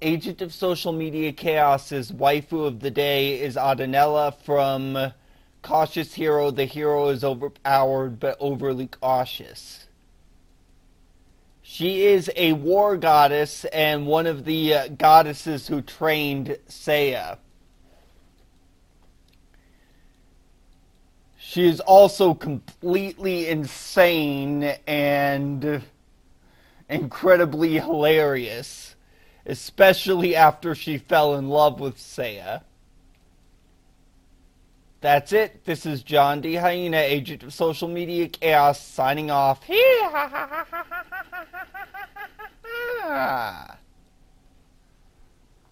Agent of Social Media Chaos's waifu of the day is Adanella from Cautious Hero. The hero is overpowered but overly cautious. She is a war goddess and one of the goddesses who trained Seiya. She is also completely insane and incredibly hilarious, especially after she fell in love with Seiya. That's it. This is John D. Hyena, Agent of Social Media Chaos, signing off.